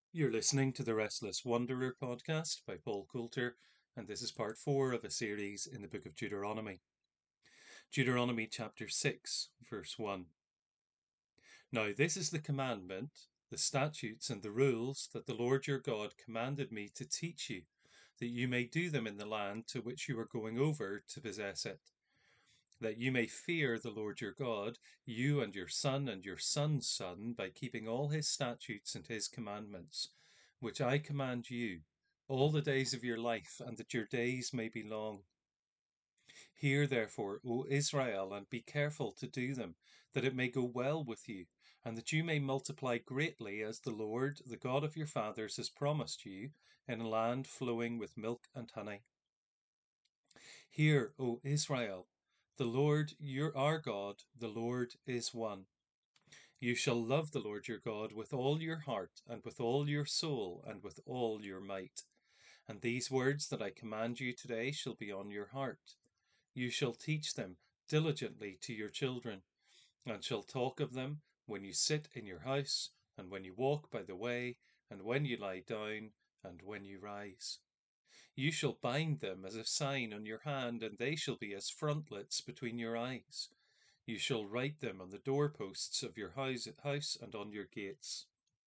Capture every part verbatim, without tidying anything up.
You're listening to the Restless Wanderer podcast by Paul Coulter, and this is part four of a series in the book of Deuteronomy. Deuteronomy chapter six, verse one. Now this is the commandment, the statutes and the rules that the Lord your God commanded me to teach you, that you may do them in the land to which you are going over to possess it, that you may fear the Lord your God, you and your son and your son's son, by keeping all his statutes and his commandments, which I command you, all the days of your life, and that your days may be long. Hear therefore, O Israel, and be careful to do them, that it may go well with you, and that you may multiply greatly, as the Lord, the God of your fathers, has promised you, in a land flowing with milk and honey. Hear, O Israel, the Lord your our God, the Lord is one. You shall love the Lord your God with all your heart, and with all your soul, and with all your might. And these words that I command you today shall be on your heart. You shall teach them diligently to your children, and shall talk of them when you sit in your house, and when you walk by the way, and when you lie down, and when you rise. You shall bind them as a sign on your hand, and they shall be as frontlets between your eyes. You shall write them on the doorposts of your house, house and on your gates.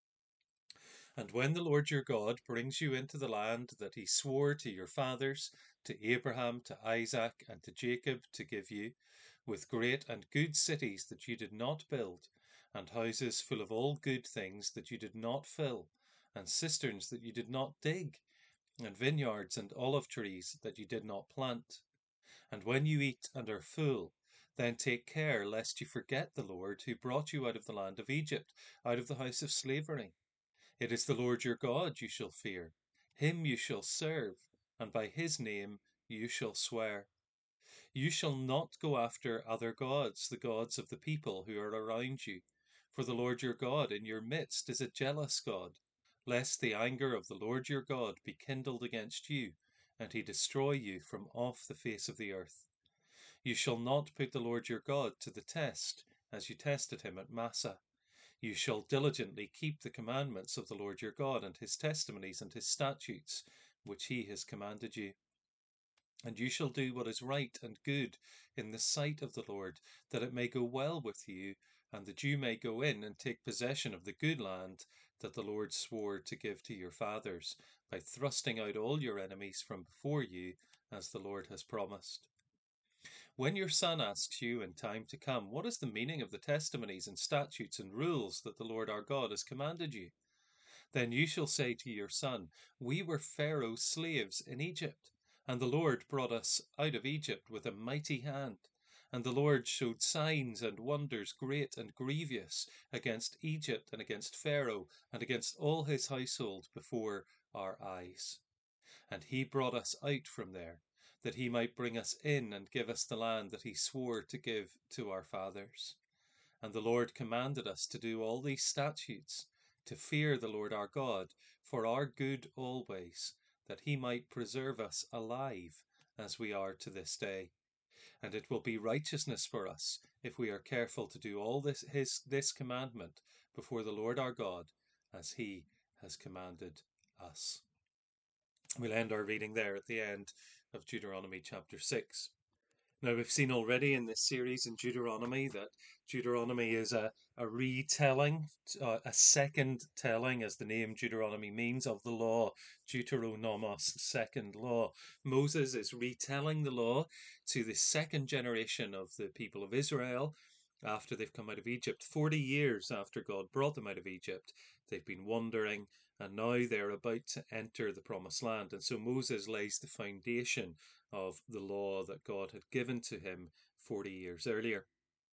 And when the Lord your God brings you into the land that he swore to your fathers, to Abraham, to Isaac, and to Jacob to give you, with great and good cities that you did not build, and houses full of all good things that you did not fill, and cisterns that you did not dig, and vineyards and olive trees that you did not plant. And when you eat and are full, then take care lest you forget the Lord who brought you out of the land of Egypt, out of the house of slavery. It is the Lord your God you shall fear. Him you shall serve, and by his name you shall swear. You shall not go after other gods, the gods of the people who are around you. For the Lord your God in your midst is a jealous God, lest the anger of the Lord your God be kindled against you, and he destroy you from off the face of the earth. You shall not put the Lord your God to the test, as you tested him at Massah. You shall diligently keep the commandments of the Lord your God, and his testimonies and his statutes, which he has commanded you. And you shall do what is right and good in the sight of the Lord, that it may go well with you, and that you may go in and take possession of the good land that the Lord swore to give to your fathers, by thrusting out all your enemies from before you, as the Lord has promised. When your son asks you in time to come, what is the meaning of the testimonies and statutes and rules that the Lord our God has commanded you? Then you shall say to your son, we were Pharaoh's slaves in Egypt, and the Lord brought us out of Egypt with a mighty hand. And the Lord showed signs and wonders great and grievous against Egypt and against Pharaoh and against all his household before our eyes. And he brought us out from there, that he might bring us in and give us the land that he swore to give to our fathers. And the Lord commanded us to do all these statutes, to fear the Lord our God, for our good always, that he might preserve us alive, as we are to this day. And it will be righteousness for us, if we are careful to do all this his this commandment before the Lord our God, as he has commanded us. We'll end our reading there at the end of Deuteronomy chapter six. Now, we've seen already in this series in Deuteronomy that Deuteronomy is a, a retelling, uh, a second telling, as the name Deuteronomy means, of the law, Deuteronomos, second law. Moses is retelling the law to the second generation of the people of Israel after they've come out of Egypt. forty years after God brought them out of Egypt, they've been wandering, and now they're about to enter the promised land. And so Moses lays the foundation of the law that God had given to him forty years earlier.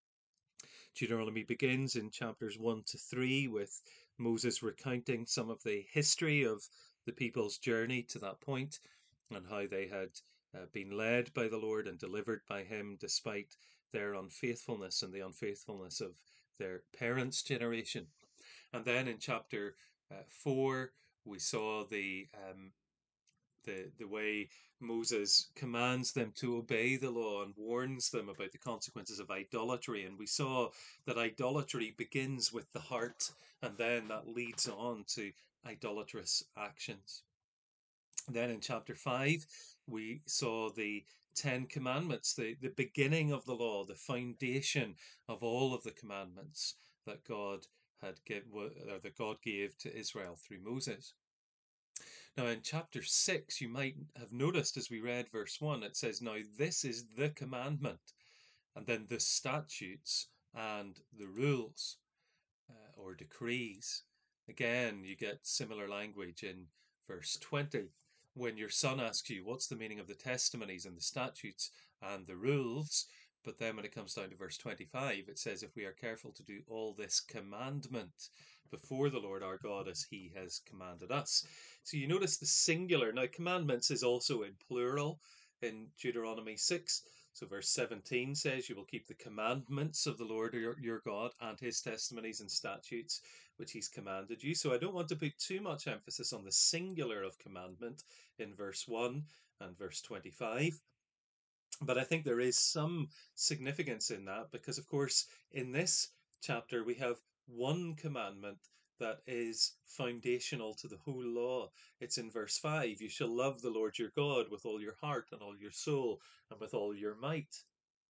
Deuteronomy begins in chapters one to three with Moses recounting some of the history of the people's journey to that point, and how they had uh, been led by the Lord and delivered by him despite their unfaithfulness and the unfaithfulness of their parents' generation. And then in chapter uh, four, we saw the um, the, the way Moses commands them to obey the law and warns them about the consequences of idolatry. And we saw that idolatry begins with the heart, and then that leads on to idolatrous actions. Then in chapter five, we saw the Ten Commandments, the, the beginning of the law, the foundation of all of the commandments that God had give, or that God gave to Israel through Moses. Now, in chapter six, you might have noticed as we read verse one, it says, "Now this is the commandment," and then the statutes and the rules uh, or decrees. Again, you get similar language in verse twenty. When your son asks you, what's the meaning of the testimonies and the statutes and the rules? But then when it comes down to verse twenty-five, it says, if we are careful to do all this commandment before the Lord our God as he has commanded us. So you notice the singular. Now, commandments is also in plural in Deuteronomy six. So verse seventeen says, you will keep the commandments of the Lord your, your God and his testimonies and statutes, which he's commanded you. So I don't want to put too much emphasis on the singular of commandment in verse one and verse twenty-five. But I think there is some significance in that because, of course, in this chapter, we have one commandment that is foundational to the whole law. It's in verse five. You shall love the Lord your God with all your heart and all your soul and with all your might.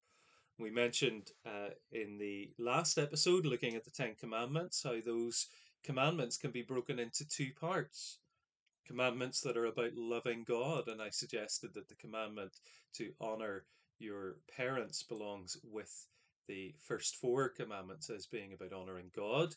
We mentioned uh, in the last episode, looking at the Ten Commandments, how those commandments can be broken into two parts. Commandments that are about loving God, and I suggested that the commandment to honor your parents belongs with the first four commandments as being about honoring God.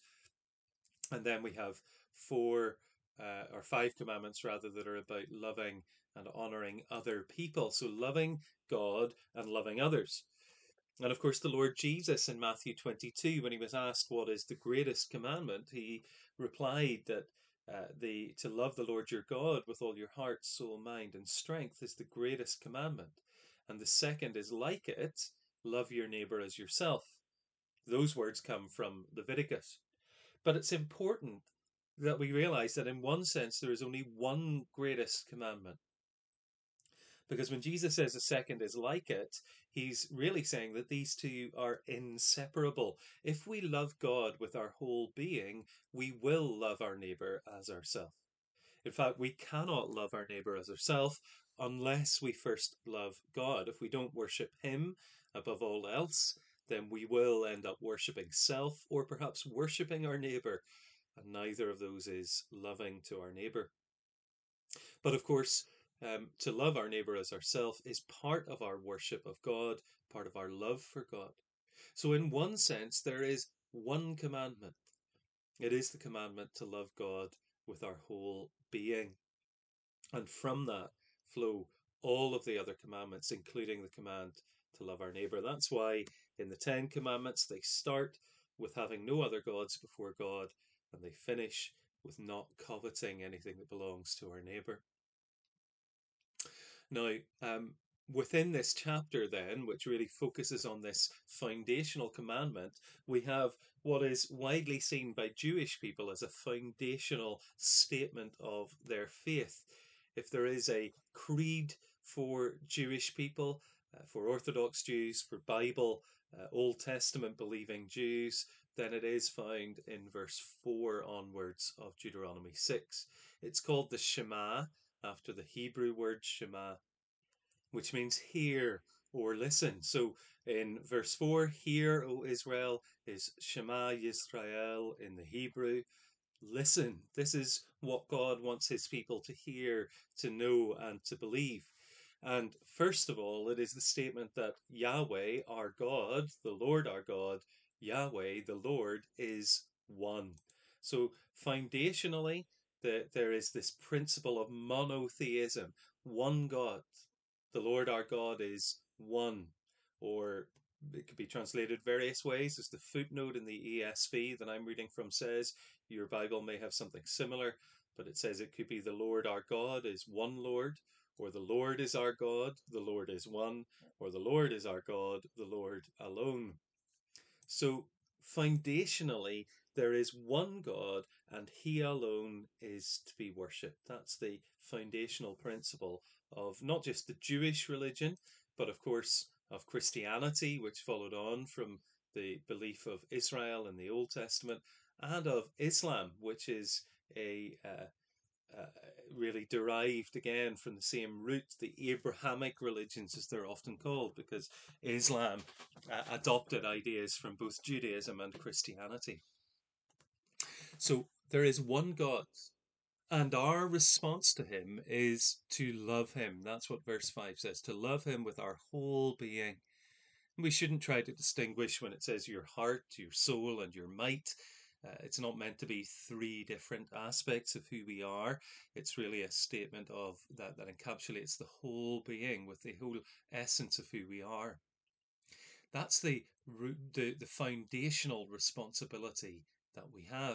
And then we have four uh, or five commandments rather that are about loving and honoring other people. So loving God and loving others. And of course, the Lord Jesus in Matthew twenty-two, when he was asked what is the greatest commandment, he replied that uh, the to love the Lord your God with all your heart, soul, mind, and strength is the greatest commandment. And the second is like it, love your neighbor as yourself. Those words come from Leviticus. But it's important that we realize that in one sense, there is only one greatest commandment. Because when Jesus says a second is like it, he's really saying that these two are inseparable. If we love God with our whole being, we will love our neighbor as ourselves. In fact, we cannot love our neighbor as ourselves unless we first love God. If we don't worship him above all else, then we will end up worshipping self or perhaps worshipping our neighbor. And neither of those is loving to our neighbor. But of course, um, to love our neighbor as ourselves is part of our worship of God, part of our love for God. So, in one sense, there is one commandment. It is the commandment to love God with our whole being. And from that flow all of the other commandments, including the command to love our neighbor. That's why in the Ten Commandments, they start with having no other gods before God, and they finish with not coveting anything that belongs to our neighbor. Now, um, within this chapter, then, which really focuses on this foundational commandment, we have what is widely seen by Jewish people as a foundational statement of their faith. If there is a creed for Jewish people, uh, for Orthodox Jews, for Bible, uh, Old Testament believing Jews, then it is found in verse four onwards of Deuteronomy six. It's called the Shema, after the Hebrew word Shema, which means hear or listen. So in verse four, hear, O Israel, is Shema Yisrael in the Hebrew. Listen. This is what God wants his people to hear, to know, and to believe. And first of all, it is the statement that Yahweh, our God, the Lord our God, Yahweh, the Lord, is one. So foundationally, the, there is this principle of monotheism, one God. The Lord our God is one, or it could be translated various ways. As the footnote in the E S V that I'm reading from says, your Bible may have something similar, but it says it could be the Lord our God is one Lord, or the Lord is our God, the Lord is one, or the Lord is our God, the Lord alone. So foundationally, There is one God, and he alone is to be worshipped. That's the foundational principle of not just the Jewish religion, but of course of Christianity, which followed on from the belief of Israel in the Old Testament, and of Islam, which is a uh, uh, really derived again from the same root, the Abrahamic religions, as they're often called, because Islam uh, adopted ideas from both Judaism and Christianity. So there is one God, and our response to him is to love him. That's what verse five says, to love him with our whole being. We shouldn't try to distinguish when it says your heart, your soul, and your might. Uh, it's not meant to be three different aspects of who we are. It's really a statement of that that encapsulates the whole being with the whole essence of who we are. That's the the, the foundational responsibility that we have.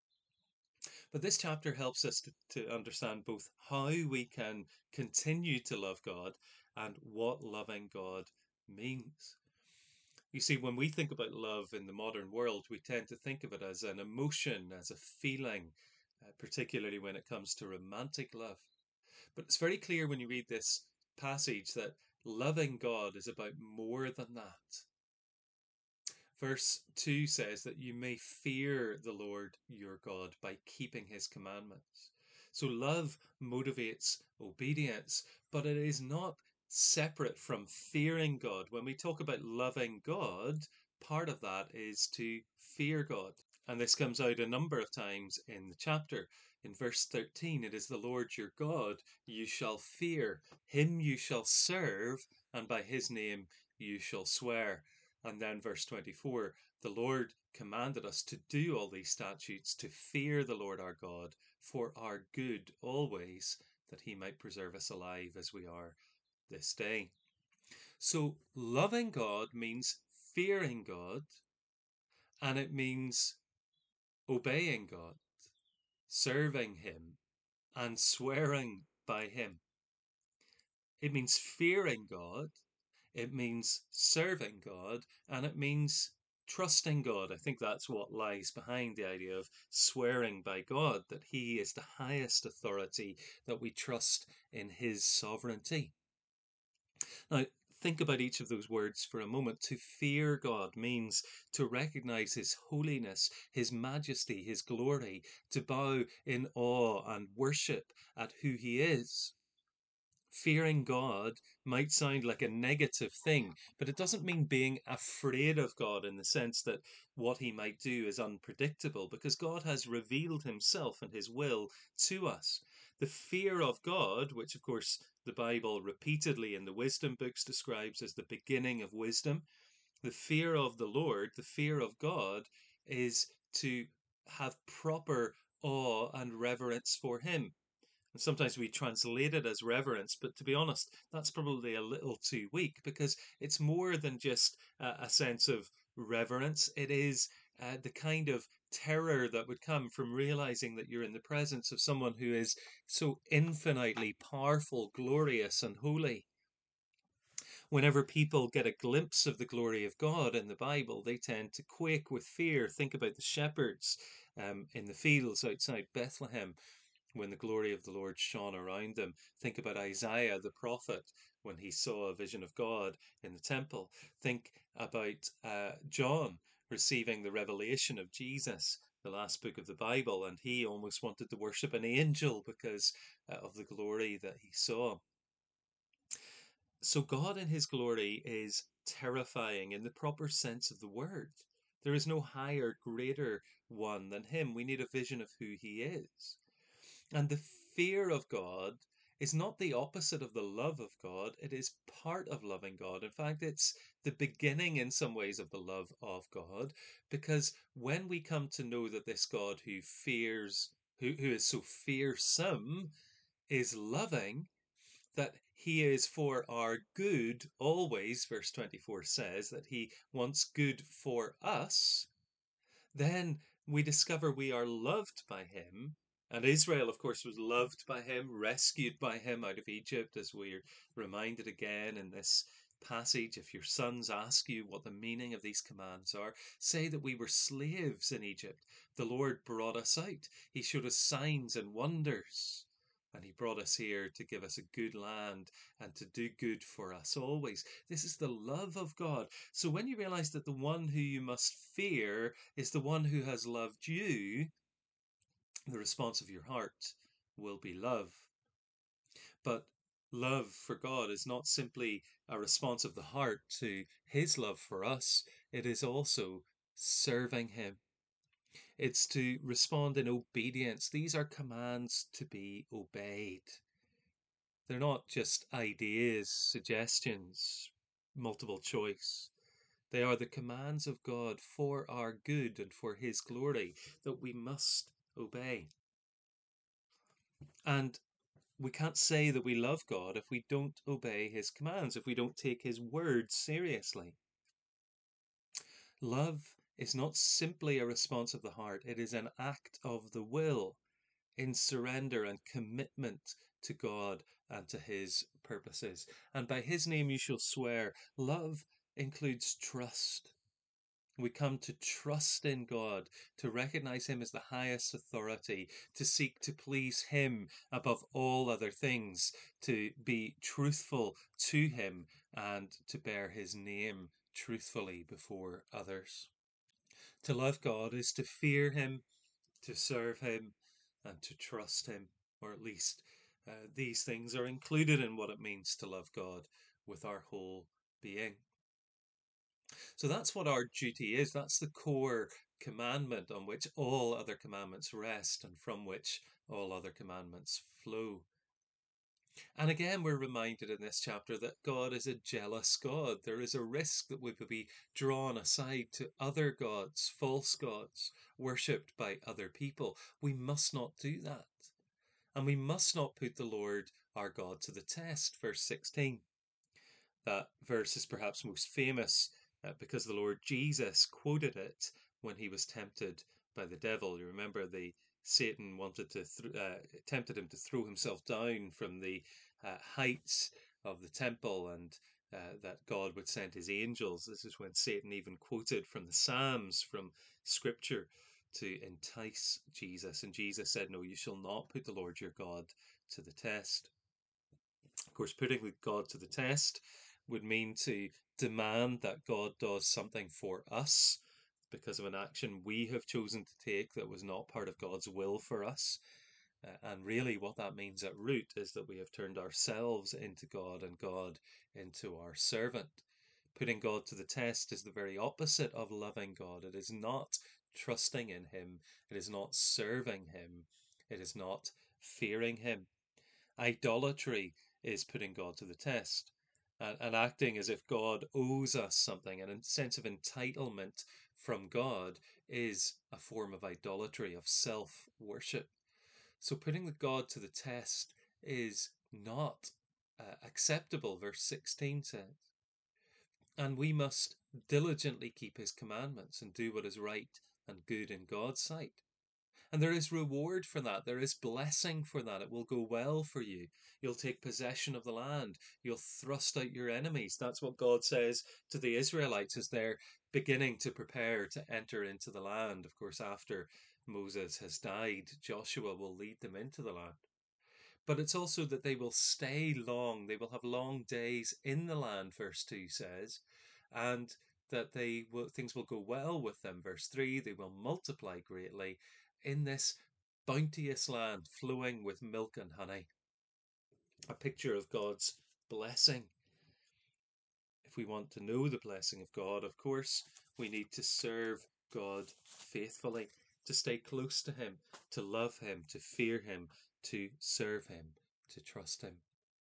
But this chapter helps us to, to understand both how we can continue to love God and what loving God means. You see, when we think about love in the modern world, we tend to think of it as an emotion, as a feeling, uh, particularly when it comes to romantic love. But it's very clear when you read this passage that loving God is about more than that. Verse two says that you may fear the Lord your God by keeping his commandments. So love motivates obedience, but it is not separate from fearing God. When we talk about loving God, part of that is to fear God. And this comes out a number of times in the chapter. In verse thirteen, it is the Lord your God you shall fear, him you shall serve, and by his name you shall swear. And then verse twenty-four, the Lord commanded us to do all these statutes, to fear the Lord our God for our good always, that he might preserve us alive as we are this day. So loving God means fearing God, and it means obeying God, serving him, and swearing by him. It means fearing God, it means serving God, and it means trusting God. I think that's what lies behind the idea of swearing by God, that he is the highest authority, that we trust in his sovereignty. Now, think about each of those words for a moment. To fear God means to recognize his holiness, his majesty, his glory, to bow in awe and worship at who he is. Fearing God might sound like a negative thing, but it doesn't mean being afraid of God in the sense that what he might do is unpredictable, because God has revealed himself and his will to us. The fear of God, which of course the Bible repeatedly in the wisdom books describes as the beginning of wisdom, the fear of the Lord, the fear of God, is to have proper awe and reverence for him. And sometimes we translate it as reverence, but to be honest, that's probably a little too weak, because it's more than just uh, a sense of reverence. It is uh, the kind of terror that would come from realizing that you're in the presence of someone who is so infinitely powerful, glorious, and holy. Whenever people get a glimpse of the glory of God in the Bible, they tend to quake with fear. Think about the shepherds um, in the fields outside Bethlehem when the glory of the Lord shone around them. Think about Isaiah the prophet when he saw a vision of God in the temple. Think about uh, John receiving the revelation of Jesus, the last book of the Bible, and he almost wanted to worship an angel because uh, of the glory that he saw. So God in his glory is terrifying in the proper sense of the word. There is no higher, greater one than him. We need a vision of who he is. And the fear of God is not the opposite of the love of God. It is part of loving God. In fact, it's the beginning in some ways of the love of God, because when we come to know that this God who fears, who, who is so fearsome, is loving, that he is for our good always, verse twenty-four says that he wants good for us, then we discover we are loved by him. And Israel, of course, was loved by him, rescued by him out of Egypt, as we're reminded again in this passage, if your sons ask you what the meaning of these commands are, say that we were slaves in Egypt. The Lord brought us out. He showed us signs and wonders. And he brought us here to give us a good land and to do good for us always. This is the love of God. So when you realize that the one who you must fear is the one who has loved you, the response of your heart will be love. But love for God is not simply a response of the heart to his love for us, it is also serving him. It's to respond in obedience. These are commands to be obeyed. They're not just ideas, suggestions, multiple choice. They are the commands of God for our good and for his glory that we must obey. And we can't say that we love God if we don't obey his commands, if we don't take his words seriously. Love is not simply a response of the heart, it is an act of the will in surrender and commitment to God and to his purposes. And by his name you shall swear. Love includes trust. We come to trust in God, to recognize him as the highest authority, to seek to please him above all other things, to be truthful to him, and to bear his name truthfully before others. To love God is to fear him, to serve him, and to trust him, or at least uh, these things are included in what it means to love God with our whole being. So that's what our duty is. That's the core commandment on which all other commandments rest and from which all other commandments flow. And again, we're reminded in this chapter that God is a jealous God. There is a risk that we will be drawn aside to other gods, false gods, worshipped by other people. We must not do that. And we must not put the Lord our God to the test. Verse sixteen. That verse is perhaps most famous uh, because the Lord Jesus quoted it when he was tempted by the devil. You remember the Satan wanted to th- uh, tempted him to throw himself down from the uh, heights of the temple, and uh, that God would send his angels. This is when Satan even quoted from the Psalms, from Scripture, to entice Jesus. And Jesus said, "No, you shall not put the Lord your God to the test." Of course, putting God to the test would mean to demand that God does something for us because of an action we have chosen to take that was not part of God's will for us. Uh, and really, what that means at root is that we have turned ourselves into God and God into our servant. Putting God to the test is the very opposite of loving God. It is not trusting in him, it is not serving him, it is not fearing him. Idolatry is putting God to the test and, and acting as if God owes us something. And a sense of entitlement from God is a form of idolatry, of self worship. So putting the God to the test is not uh, acceptable, verse sixteen says. And we must diligently keep his commandments and do what is right and good in God's sight. And there is reward for that. There is blessing for that. It will go well for you. You'll take possession of the land. You'll thrust out your enemies. That's what God says to the Israelites as they're beginning to prepare to enter into the land. Of course, after Moses has died, Joshua will lead them into the land. But it's also that they will stay long. They will have long days in the land, verse two says, and that they will, things will go well with them. Verse three, they will multiply greatly in this bounteous land flowing with milk and honey. A picture of God's blessing. If we want to know the blessing of God, of course, we need to serve God faithfully, to stay close to him, to love him, to fear him, to serve him, to trust him.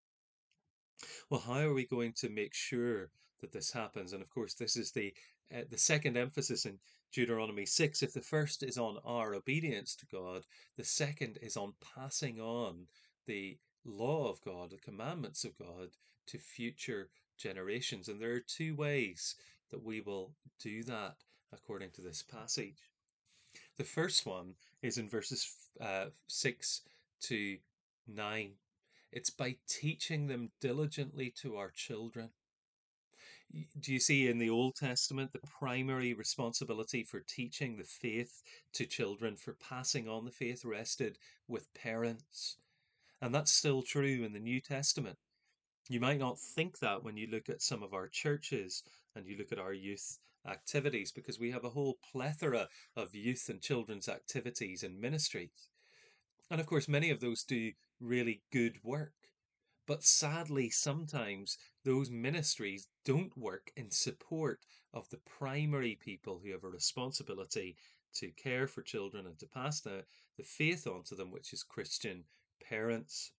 Well, how are we going to make sure that this happens? And of course, this is the uh, the second emphasis in Deuteronomy six. If the first is on our obedience to God, the second is on passing on the law of God, the commandments of God, to future generations. And there are two ways that we will do that according to this passage. The first one is in verses uh, six to nine. It's by teaching them diligently to our children. Do you see in the Old Testament the primary responsibility for teaching the faith to children, for passing on the faith, rested with parents? And that's still true in the New Testament. You might not think that when you look at some of our churches and you look at our youth activities, because we have a whole plethora of youth and children's activities and ministries. And of course, many of those do really good work. But sadly, sometimes those ministries don't work in support of the primary people who have a responsibility to care for children and to pass the, the faith on to them, which is Christian parents.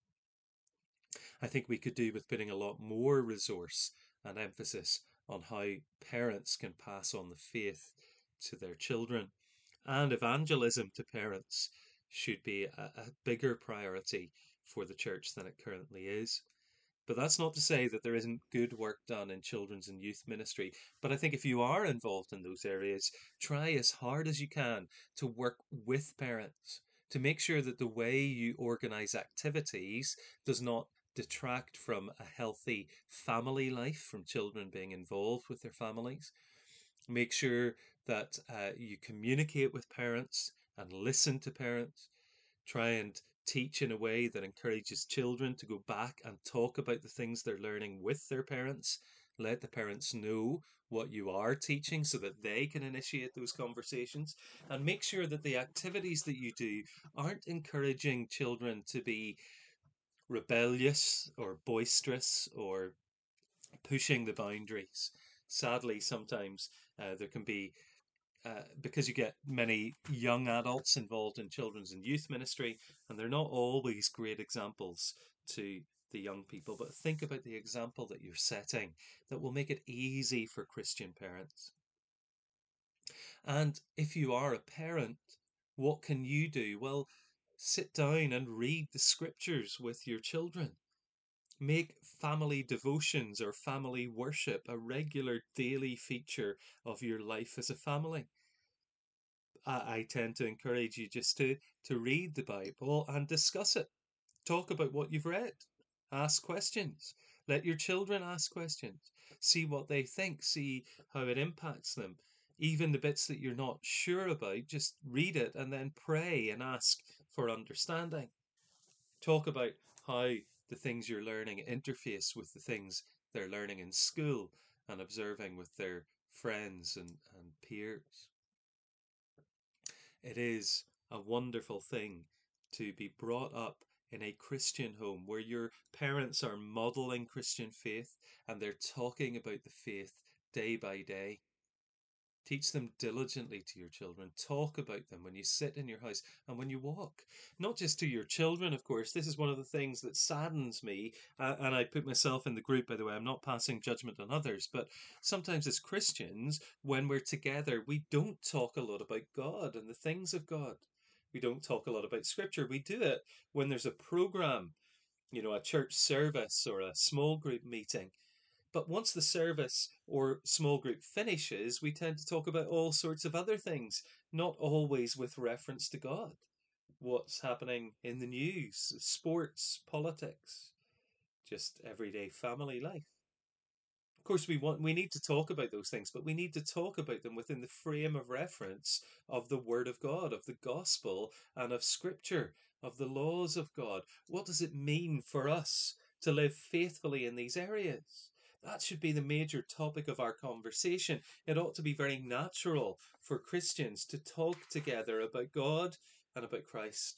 I think we could do with putting a lot more resource and emphasis on how parents can pass on the faith to their children. And evangelism to parents should be a, a bigger priority for the church than it currently is. But that's not to say that there isn't good work done in children's and youth ministry. But I think if you are involved in those areas, try as hard as you can to work with parents to make sure that the way you organize activities does not detract from a healthy family life, from children being involved with their families. Make sure that uh, you communicate with parents and listen to parents. Try and teach in a way that encourages children to go back and talk about the things they're learning with their parents. Let the parents know what you are teaching so that they can initiate those conversations. And make sure that the activities that you do aren't encouraging children to be rebellious or boisterous or pushing the boundaries. Sadly, sometimes uh, there can be uh, because you get many young adults involved in children's and youth ministry, and they're not always great examples to the young people. But think about the example that you're setting that will make it easy for Christian parents. And if you are a parent, what can you do? Well, sit down and read the scriptures with your children. Make family devotions or family worship a regular daily feature of your life as a family. I, I tend to encourage you just to, to read the Bible and discuss it. Talk about what you've read. Ask questions. Let your children ask questions. See what they think. See how it impacts them. Even the bits that you're not sure about, just read it and then pray and ask for understanding. Talk about how the things you're learning interface with the things they're learning in school and observing with their friends and, and peers. It is a wonderful thing to be brought up in a Christian home where your parents are modeling Christian faith and they're talking about the faith day by day. Teach them diligently to your children. Talk about them when you sit in your house and when you walk. Not just to your children, of course. This is one of the things that saddens me. Uh, and I put myself in the group, by the way. I'm not passing judgment on others. But sometimes as Christians, when we're together, we don't talk a lot about God and the things of God. We don't talk a lot about Scripture. We do it when there's a program, you know, a church service or a small group meeting. But once the service or small group finishes, we tend to talk about all sorts of other things, not always with reference to God. What's happening in the news, sports, politics, just everyday family life. Of course, we want we need to talk about those things, but we need to talk about them within the frame of reference of the Word of God, of the Gospel, and of Scripture, of the laws of God. What does it mean for us to live faithfully in these areas? That should be the major topic of our conversation. It ought to be very natural for Christians to talk together about God and about Christ.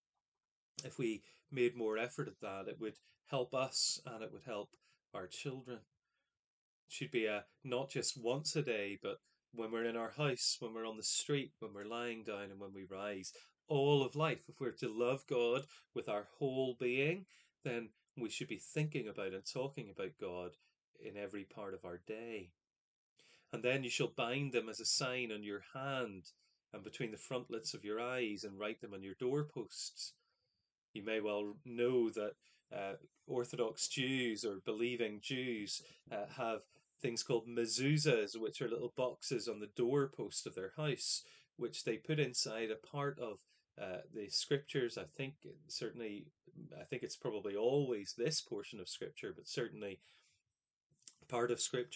If we made more effort at that, it would help us and it would help our children. It should be a not just once a day, but when we're in our house, when we're on the street, when we're lying down, and when we rise. All of life. If we're to love God with our whole being, then we should be thinking about and talking about God in every part of our day. And then you shall bind them as a sign on your hand and between the frontlets of your eyes, and write them on your doorposts. You may well know that uh, Orthodox Jews or believing Jews uh, have things called mezuzahs, which are little boxes on the doorpost of their house, which they put inside a part of uh, the scriptures. I think certainly, I think it's probably always this portion of scripture, but certainly part of scripture.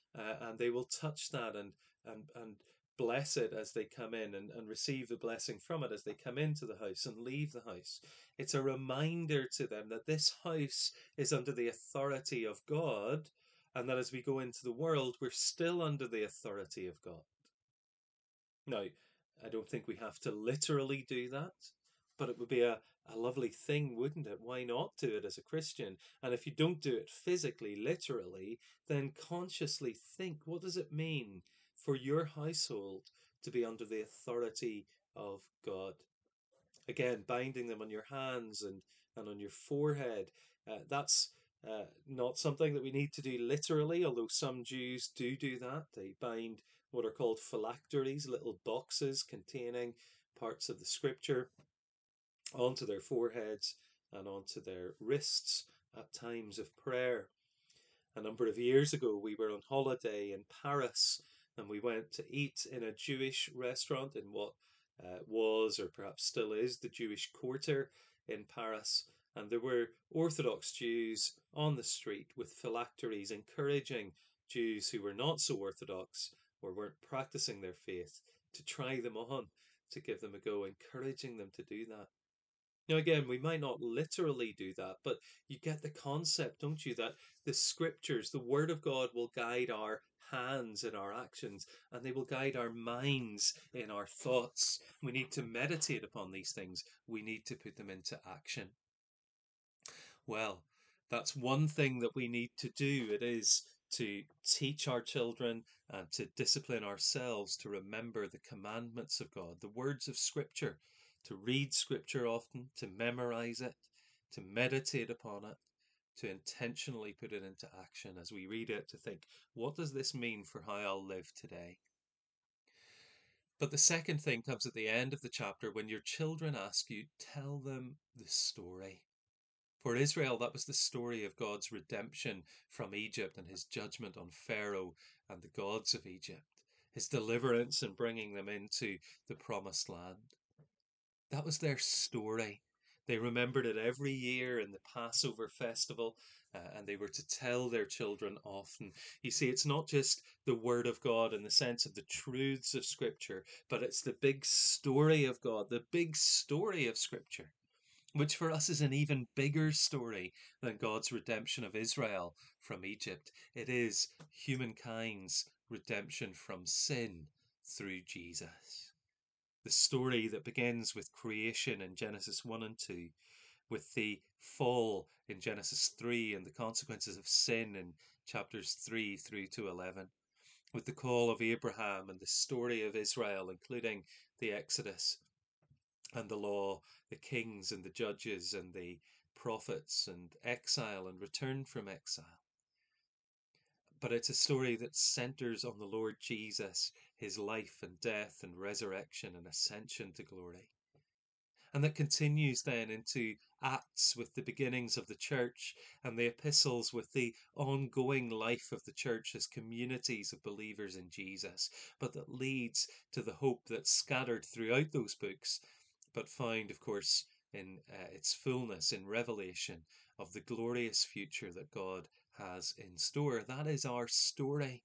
uh, and they will touch that and and and bless it as they come in, and, and receive the blessing from it as they come into the house and leave the house. It's a reminder to them that this house is under the authority of God, and that as we go into the world, we're still under the authority of God. Now, I don't think we have to literally do that, but it would be a, a lovely thing, wouldn't it? Why not do it as a Christian? And if you don't do it physically, literally, then consciously think, what does it mean for your household to be under the authority of God? Again, binding them on your hands and, and on your forehead. Uh, that's uh, not something that we need to do literally, although some Jews do do that. They bind what are called phylacteries, little boxes containing parts of the scripture, onto their foreheads and onto their wrists at times of prayer. A number of years ago, we were on holiday in Paris, and we went to eat in a Jewish restaurant in what uh, was, or perhaps still is, the Jewish Quarter in Paris. And there were Orthodox Jews on the street with phylacteries encouraging Jews who were not so Orthodox or weren't practicing their faith to try them on, to give them a go, encouraging them to do that. Now, again, we might not literally do that, but you get the concept, don't you? That the scriptures, the word of God, will guide our hands in our actions, and they will guide our minds in our thoughts. We need to meditate upon these things. We need to put them into action. Well, that's one thing that we need to do. It is to teach our children and to discipline ourselves to remember the commandments of God, the words of Scripture, to read Scripture often, to memorize it, to meditate upon it, to intentionally put it into action as we read it, to think, what does this mean for how I'll live today? But the second thing comes at the end of the chapter when your children ask you, tell them the story. For Israel, that was the story of God's redemption from Egypt and his judgment on Pharaoh and the gods of Egypt, his deliverance and bringing them into the promised land. That was their story. They remembered it every year in the Passover festival, uh, and they were to tell their children often. You see, it's not just the Word of God in the sense of the truths of Scripture, but it's the big story of God, the big story of Scripture, which for us is an even bigger story than God's redemption of Israel from Egypt. It is humankind's redemption from sin through Jesus. The story that begins with creation in Genesis one and two, with the fall in Genesis three and the consequences of sin in chapters three through to eleven, with the call of Abraham and the story of Israel, including the Exodus and the law, the kings and the judges and the prophets, and exile and return from exile. But it's a story that centers on the Lord Jesus, his life and death and resurrection and ascension to glory. And that continues then into Acts with the beginnings of the church, and the epistles with the ongoing life of the church as communities of believers in Jesus, but that leads to the hope that's scattered throughout those books, but found, of course, in uh, its fullness in Revelation, of the glorious future that God has in store. That is our story.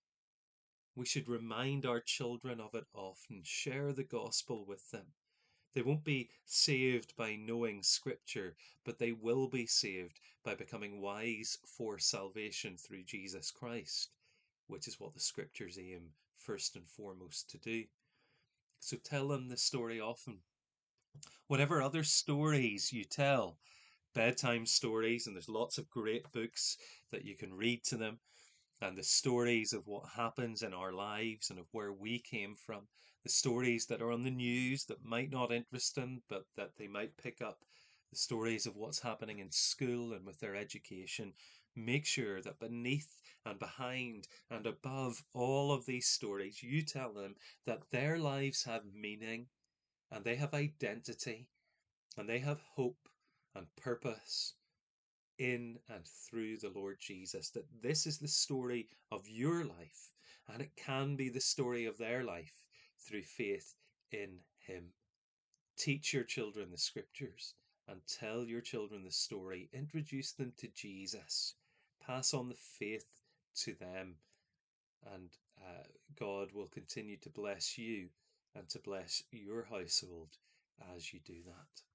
We should remind our children of it often, share the gospel with them. They won't be saved by knowing Scripture, but they will be saved by becoming wise for salvation through Jesus Christ, which is what the Scriptures aim first and foremost to do. So tell them the story often. Whatever other stories you tell, bedtime stories, and there's lots of great books that you can read to them, and the stories of what happens in our lives and of where we came from, the stories that are on the news that might not interest them, but that they might pick up, the stories of what's happening in school and with their education. Make sure that beneath and behind and above all of these stories, you tell them that their lives have meaning, and they have identity, and they have hope and purpose in and through the Lord Jesus, that this is the story of your life, and it can be the story of their life through faith in Him. Teach your children the Scriptures and tell your children the story. Introduce them to Jesus. Pass on the faith to them. and uh, God will continue to bless you and to bless your household as you do that.